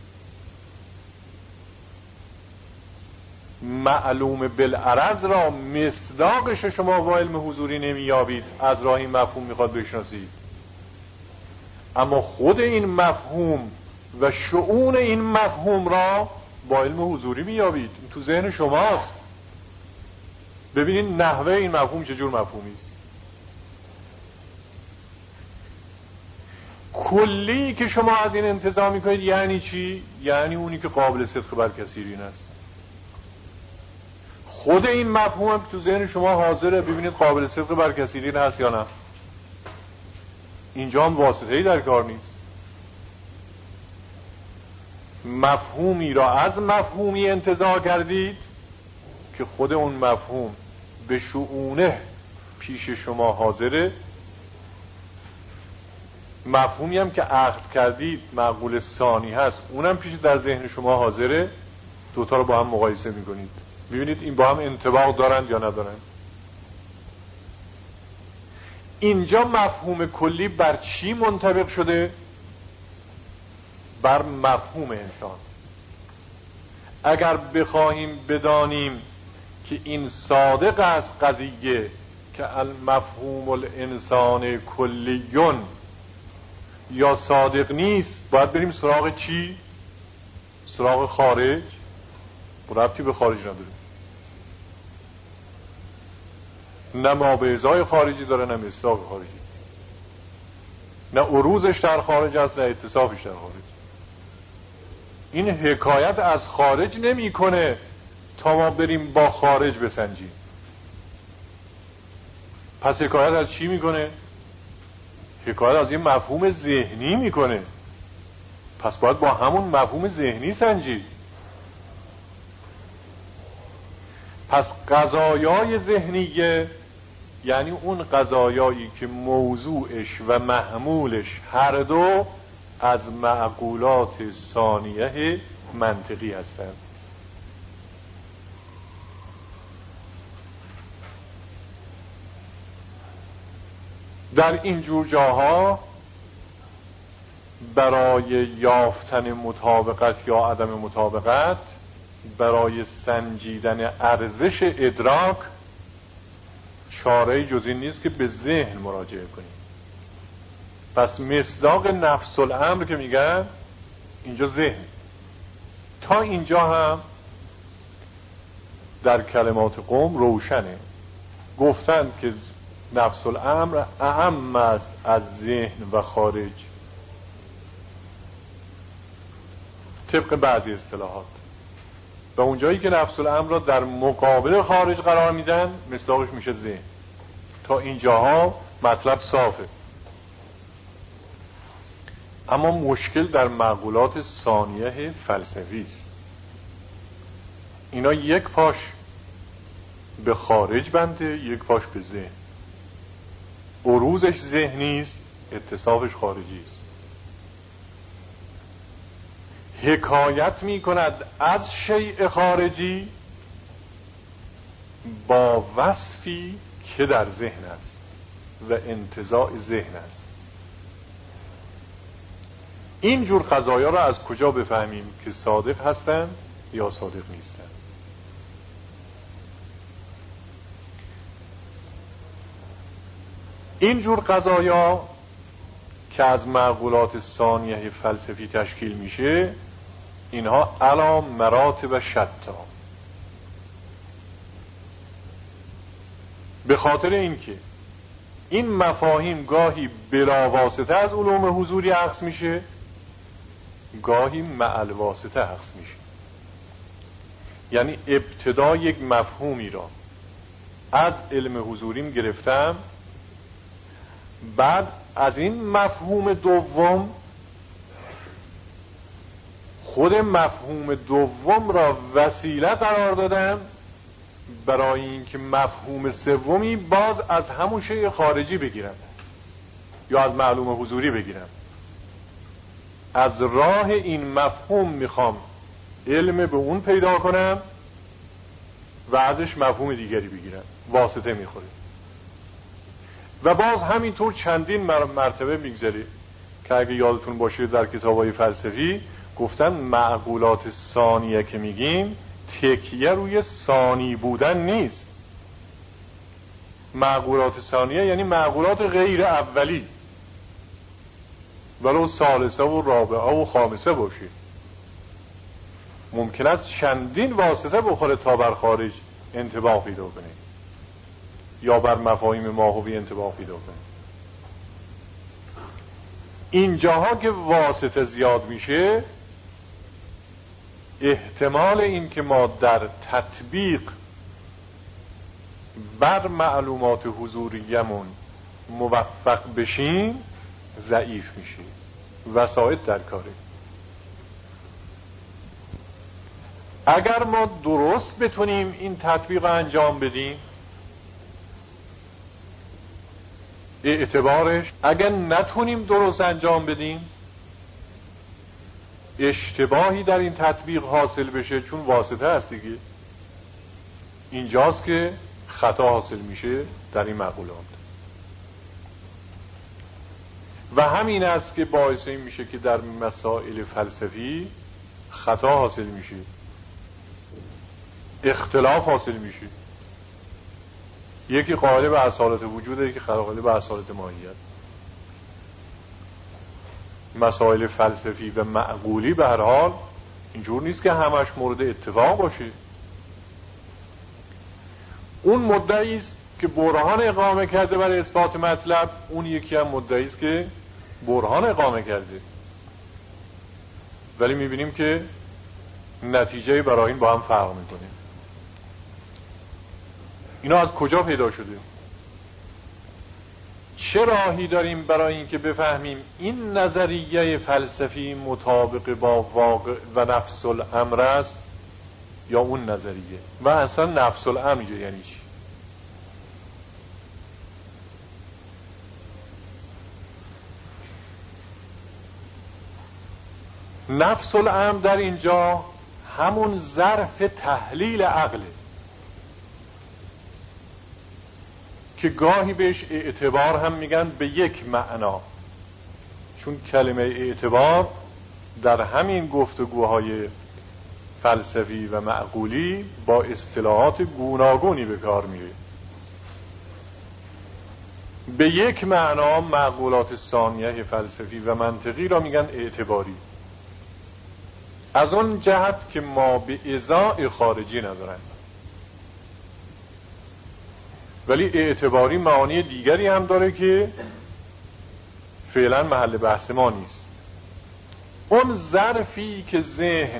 A: معلوم بالعرض را مصداقش شما با علم حضوری نمیابید، از راه این مفهوم میخواد بشناسید. اما خود این مفهوم و شؤون این مفهوم را با علم حضوری میابید. این تو ذهن شماست. ببینید نحوه این مفهوم چجور مفهومی است. کلی که شما از این انتزاع میکنید یعنی چی؟ یعنی اونی که قابل صدق بر کثیرین است. خود این مفهوم هم که تو ذهن شما حاضره، ببینید قابل صدق بر کثیرین هست یا نه. اینجا هم واسطه‌ای در کار نیست. مفهومی را از مفهومی انتزاع کردید که خود اون مفهوم به شؤونه پیش شما حاضره. مفهومی هم که اخذ کردید معقول ثانی هست، اونم پیش در ذهن شما حاضره. دوتا رو با هم مقایسه میکنید، ببینید این با هم انطباق دارند یا ندارند. اینجا مفهوم کلی بر چی منطبق شده؟ بر مفهوم انسان. اگر بخواهیم بدانیم که این صادق است قضیه که المفهوم الانسان کلیون یا صادق نیست، باید بریم سراغ چی؟ سراغ خارج. ربطی به خارج نداره. نه مابعضای خارجی داره، نه مصداق خارجی، نه عروضش در خارج است، نه اتصافش در خارج. این حکایت از خارج نمی کنه تا ما بریم با خارج بسنجیم. پس حکایت از چی میکنه؟ حکایت از این مفهوم ذهنی میکنه. پس باید با همون مفهوم ذهنی سنجید. پس قضایای ذهنیه یعنی اون قضایایی که موضوعش و محمولش هر دو از معقولات ثانیه منطقی هستند. در این جور جاها برای یافتن مطابقت یا عدم مطابقت، برای سنجیدن ارزش ادراک، چاره جز این نیست که به ذهن مراجعه کنیم. پس مصداق نفس الامر که میگن اینجا ذهن. تا اینجا هم در کلمات قوم روشنه، گفتند که نفس الامر اهم است از ذهن و خارج، طبق بعضی اصطلاحات. و اونجایی که نفس الامر را در مقابل خارج قرار میدن مصداقش میشه ذهن. تا اینجاها مطلب صافه. اما مشکل در معقولات ثانیه فلسفی است. اینا یک پاش به خارج بنده، یک پاش به ذهن. عروضش ذهنی است، اتصافش خارجی است. حکایت می کند از شیء خارجی با وصفی که در ذهن است و انتزاع ذهن است. این جور قضایا را از کجا بفهمیم که صادق هستند یا صادق نیستند؟ این جور قضایا که از معقولات ثانیه فلسفی تشکیل میشه، اینها علی مراتب شتا. به خاطر اینکه این مفاهیم گاهی بلا واسطه از علوم حضوری اخذ میشه، گاهی مع الواسطه اخذ میشه. یعنی ابتدا یک مفهومی را از علم حضوریم گرفتم، بعد از این مفهوم دوم خود مفهوم دوم را وسیله قرار دادم برای اینکه مفهوم سومی باز از همون شیء خارجی بگیرم یا از معلوم حضوری بگیرم. از راه این مفهوم میخوام علم به اون پیدا کنم و ازش مفهوم دیگری بگیرم، واسطه میخوره. و باز همینطور چندین مرتبه میگذره که اگه یادتون باشه در کتابای فلسفی گفتن معقولات ثانیه که میگیم تکیه روی ثانی بودن نیست. معقولات ثانیه یعنی معقولات غیر اولی، ولو ثالثه و رابعه و خامسه باشه. ممکن است چندین واسطه بخوره تا بر خارج انطباق پیدا کنه یا بر مفاهیم ماهوی انطباق پیدا کنه. اینجاها که واسطه زیاد میشه، احتمال این که ما در تطبیق بر معلومات حضوریمون موفق بشیم ضعیف میشه. وسایط در کاره. اگر ما درست بتونیم این تطبیق انجام بدیم، اعتبارش، اگر نتونیم درست انجام بدیم، اشتباهی در این تطبیق حاصل بشه، چون واسطه هست دیگه. اینجاست که خطا حاصل میشه در این معقولات. و همین است که باعث این میشه که در مسائل فلسفی خطا حاصل میشه، اختلاف حاصل میشه. یکی قائل به اصالت وجوده، یکی قائل به اصالت ماهیت. مسائل فلسفی و معقولی به هر حال اینجور نیست که همش مورد اتفاق باشه. اون مدعی است که برهان اقامه کرده برای اثبات مطلب، اون یکی هم مدعی است که برهان اقامه کرده، ولی میبینیم که نتیجه برای این با هم فرق میکنه. اینا از کجا پیدا شده؟ چه راهی داریم برای اینکه بفهمیم این نظریه فلسفی مطابق با واقع و نفس الامر است یا اون نظریه؟ و اصلا نفس الامر یعنی چی؟ نفس الامر در اینجا همون ظرف تحلیل عقله که گاهی بهش اعتبار هم میگن به یک معنا، چون کلمه اعتبار در همین گفتگوهای فلسفی و معقولی با اصطلاحات گوناگونی به کار میره. به یک معنا معقولات ثانیه فلسفی و منطقی را میگن اعتباری، از اون جهت که ما به ازاء خارجی ندارن. ولی اعتباری معانی دیگری هم داره که فعلا محل بحث ما نیست. اون ظرفی که ذهن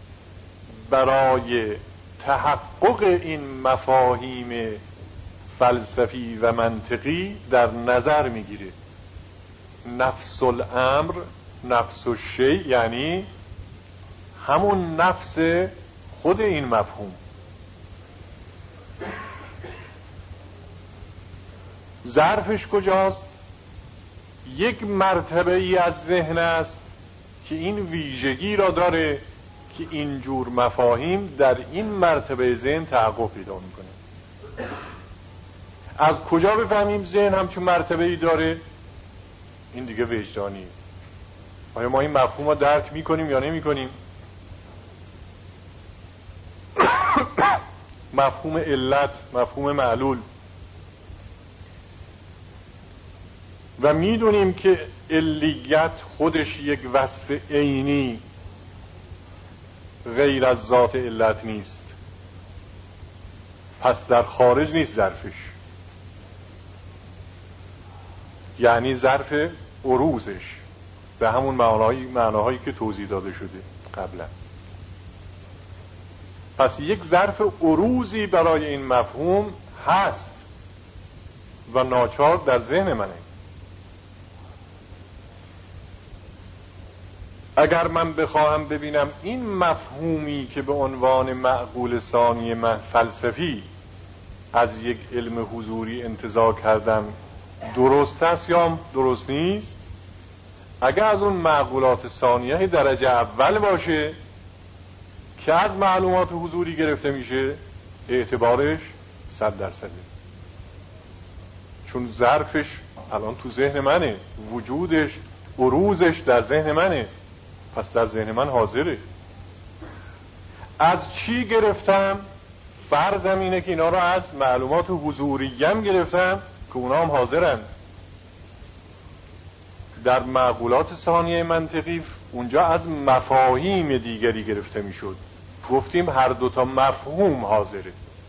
A: برای تحقق این مفاهیم فلسفی و منطقی در نظر میگیره. نفس الامر، نفس الشیء، یعنی همون نفس خود این مفهوم. ظرفش کجاست؟ یک مرتبه ای از ذهن است که این ویژگی را داره که اینجور مفاهیم در این مرتبه ذهن تحقق پیدا میکنه. از کجا بفهمیم ذهن همچون مرتبه ای داره؟ این دیگه وجدانی. آیا ما این مفهوم را درک میکنیم یا نمیکنیم؟ مفهوم علت، مفهوم معلول، و میدونیم که علیت خودش یک وصف عینی غیر از ذات علت نیست، پس در خارج نیست ظرفش، یعنی ظرف عروضش به همون معناهایی که توضیح داده شده قبلا. پس یک ظرف عروضی برای این مفهوم هست و ناچار در ذهن منه. اگر من بخواهم ببینم این مفهومی که به عنوان معقول ثانی فلسفی از یک علم حضوری انتزاع کردم درست است یا درست نیست، اگر از اون معقولات ثانیه درجه اول باشه که از معلومات حضوری گرفته میشه، اعتبارش 100%، چون ظرفش الان تو ذهن منه، وجودش، عروضش در ذهن منه، پس در ذهن من حاضره. از چی گرفتم؟ فرضم اینه که اینا رو از معلومات حضوریم گرفتم که اونا هم حاضرن. در معقولات ثانیه منطقی اونجا از مفاهیم دیگری گرفته میشد، گفتیم هر دوتا مفهوم حاضره.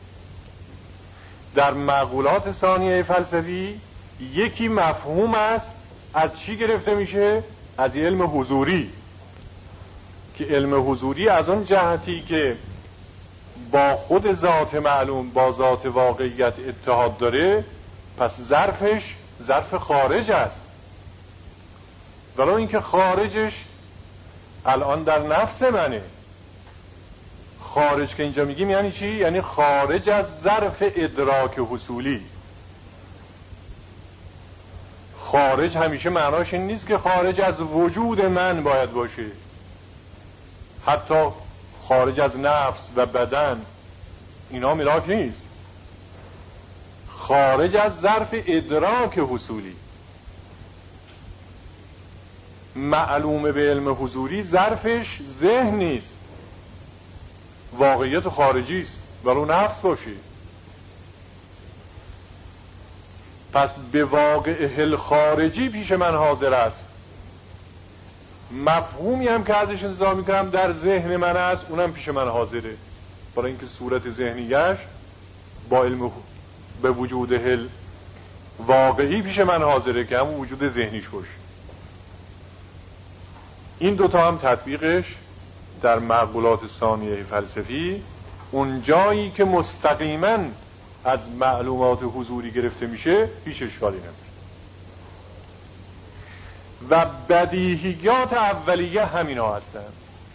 A: در معقولات ثانیه فلسفی یکی مفهوم است، از چی گرفته میشه؟ از علم حضوری، که علم حضوری از اون جهتی که با خود ذات معلوم، با ذات واقعیت اتحاد داره، پس ظرفش ظرف خارج است. ولو اینکه خارجش الان در نفس منه. خارج که اینجا میگیم یعنی چی؟ یعنی خارج از ظرف ادراک حصولی. خارج همیشه معناش این نیست که خارج از وجود من باید باشه، حتی خارج از نفس و بدن، اینا ملاک نیست. خارج از ظرف ادراک حصولی. معلوم به علم حضوری ظرفش ذهن نیست، واقعیت خارجی است، ولو نفس باشه. پس به واقع خارجی پیش من حاضر است. مفهومی هم که ازش انتظار میکنم در ذهن من است، اونم پیش من حاضره، برای اینکه صورت ذهنیش با علم به وجود واقعی پیش من حاضره که همون وجود ذهنیش باشه. این دوتا هم تطبیقش در معقولات ثانیه فلسفی، اون جایی که مستقیما از معلومات حضوری گرفته میشه، هیچ اشکالی نداره. و بدیهیات اولیه همینا هستند.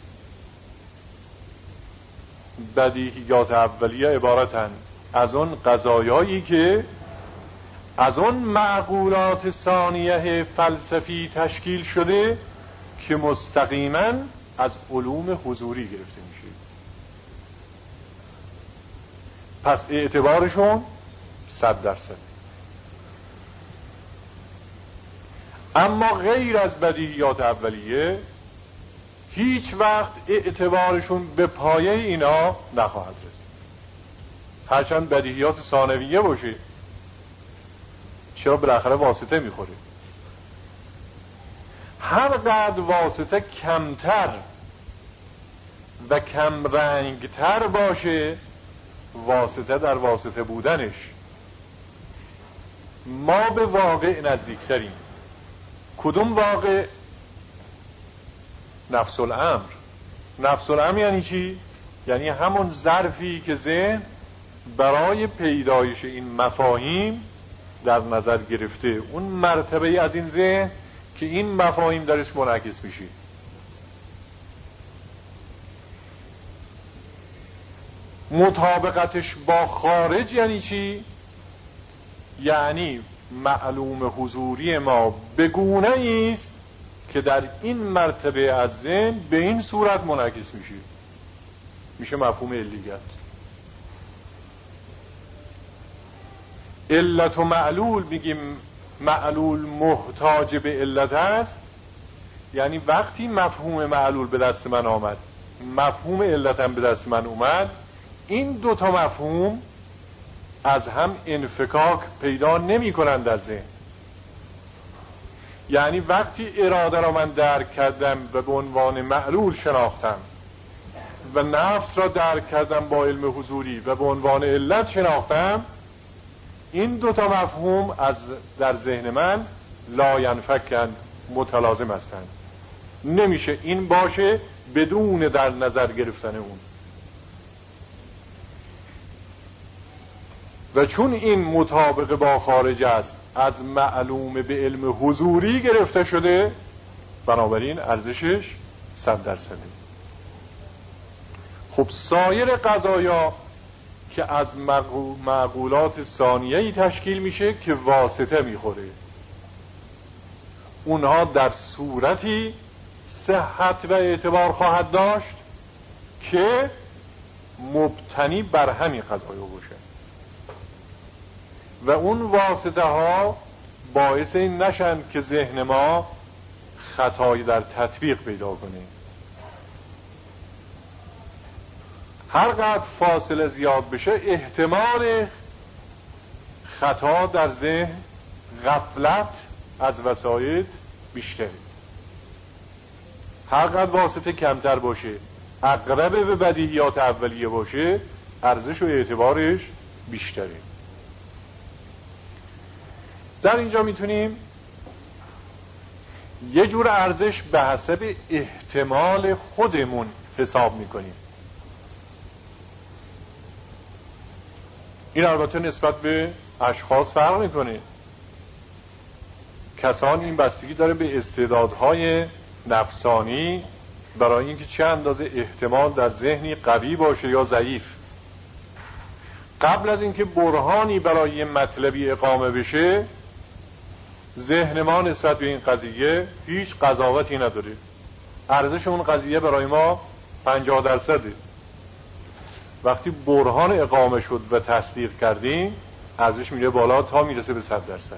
A: بدیهیات اولیه عبارتن از اون قضایایی که از اون معقولات ثانیه فلسفی تشکیل شده که مستقیما از علوم حضوری گرفته میشه. پس اعتبارشون 100%. اما غیر از بدیهیات اولیه هیچ وقت اعتبارشون به پایه اینا نخواهد رسید. هرچند بدیهیات ثانویه باشه، چرا بالاخره واسطه میخوره. هر قدر واسطه کمتر و کم رنگتر باشه، واسطه در واسطه بودنش ما به واقع نزدیکتریم. کدوم واقع؟ نفس الامر. نفس الامر یعنی چی؟ یعنی همون ظرفی که ذهن برای پیدایش این مفاهیم در نظر گرفته، اون مرتبه از این ذهن که این مفاهیم درش منعکس میشه. مطابقتش با خارج یعنی چی؟ یعنی معلوم حضوری ما به گونه‌ای است که در این مرتبه از ذهن به این صورت منعکس میشه. میشه مفهوم علیت. علت و معلول میگیم معلول محتاج به علت است، یعنی وقتی مفهوم معلول به دست من آمد، مفهوم علتم به دست من اومد، این دوتا مفهوم از هم انفکاک پیدا نمی کنند در ذهن. یعنی وقتی اراده را من درک کردم و به عنوان معلول شناختم و نفس را درک کردم با علم حضوری و به عنوان علت شناختم، این دوتا مفهوم از در ذهن من لا ینفکن، متلازم هستند. نمیشه این باشه بدون در نظر گرفتن اون. و چون این مطابق با خارج است، از معلوم به علم حضوری گرفته شده، بنابراین ارزشش 100%. خب سایر قضایا که از معقولات ثانیه‌ای تشکیل میشه که واسطه میخوره، اونها در صورتی صحت و اعتبار خواهد داشت که مبتنی بر همین قضایا باشه و اون واسطه ها باعث این نشن که ذهن ما خطایی در تطبیق پیدا کنه. هر قدر فاصله زیاد بشه، احتمال خطا در ذهن، غفلت از وسایط بیشتره. هر قدر واسطه کمتر باشه، اقرب به بدیهیات اولیه باشه، ارزش و اعتبارش بیشتره. در اینجا میتونیم یه جور ارزش به حسب احتمال خودمون حساب میکنیم. این البته نسبت به اشخاص فرق میکنه. کسان این بستگی داره به استعدادهای نفسانی برای اینکه چه اندازه احتمال در ذهنی قوی باشه یا ضعیف. قبل از اینکه برهانی برای یه مطلبی اقامه بشه، ذهن ما نسبت به این قضیه هیچ قضاوتی نداره. ارزش اون قضیه برای ما 50%. وقتی برهان اقامه شد و تصدیق کردیم، ارزش میره بالا تا میرسه به 100%.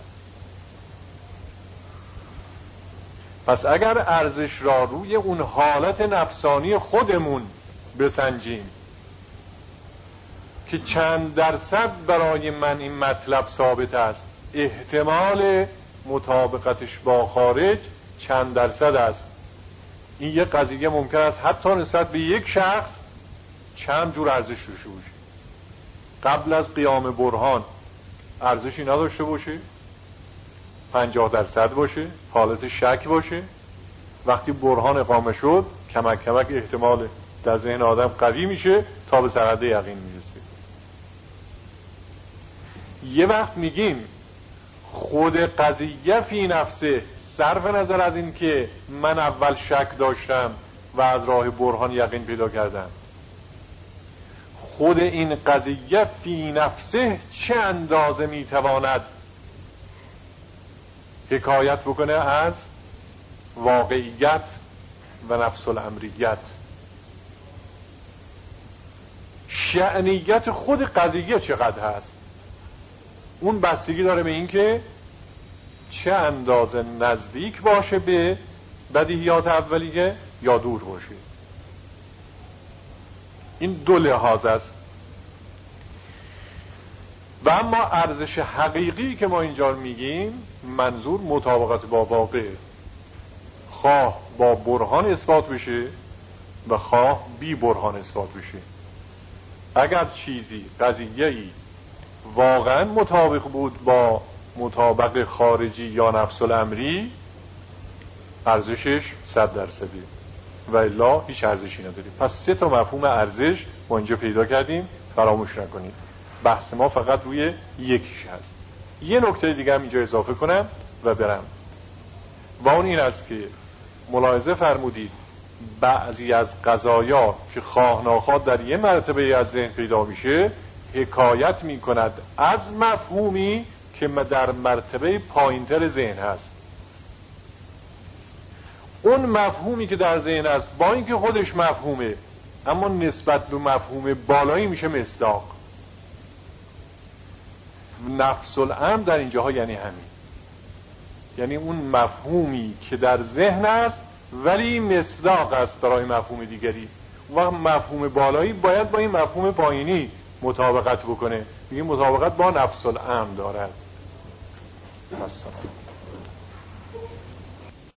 A: پس اگر ارزش را روی اون حالت نفسانی خودمون بسنجیم که چند درصد برای من این مطلب ثابت است، احتمال مطابقتش با خارج چند درصد است، این یک قضیه ممکن است حتی نسبت به یک شخص چند جور ارزش داشته باشه. قبل از قیام برهان ارزشی نداشته باشه، 50% باشه، حالت شک باشه. وقتی برهان اقامه شد، کمک کمک احتمال در ذهن آدم قوی میشه تا به سرحد یقین میرسه. یه وقت میگیم خود قضیه فی نفسه، صرف نظر از این که من اول شک داشتم و از راه برهان یقین پیدا کردم، خود این قضیه فی نفسه چه اندازه میتواند حکایت بکنه از واقعیت و نفس الامریت. شأنیت خود قضیه چقدر هست، اون بستگی داره به این که چه اندازه نزدیک باشه به بدیهیات اولیه یا دور باشه. این دو لحاظ است. و اما ارزش حقیقی که ما اینجا میگیم منظور مطابقت با واقع، خواه با برهان اثبات بشه و خواه بی برهان اثبات بشه. اگر چیزی قضیه‌ای واقعا مطابق بود با مطابق خارجی یا نفس الامری، ارزشش 100%، و الا هیچ ارزشی نداره. پس 3 تا مفهوم ارزش ما اینجا پیدا کردیم، فراموش نکنید. بحث ما فقط روی یکیش هست. یه نکته دیگه هم اینجا اضافه کنم و برم، و اون این است که ملاحظه فرمودید بعضی از قضایا که خواه ناخواه در یه مرتبه از ذهن پیدا میشه حکایت میکند از مفهومی که در مرتبه پایینتر ذهن هست. اون مفهومی که در ذهن هست با اینکه خودش مفهومه اما نسبت به مفهوم بالایی میشه مصداق. نفس الامر در اینجاها یعنی همین، یعنی اون مفهومی که در ذهن است ولی مصداق است برای مفهوم دیگری. و مفهوم بالایی باید با این مفهوم پایینی مطابقت بکنه، میگه مطابقت با نفس الامر دارد.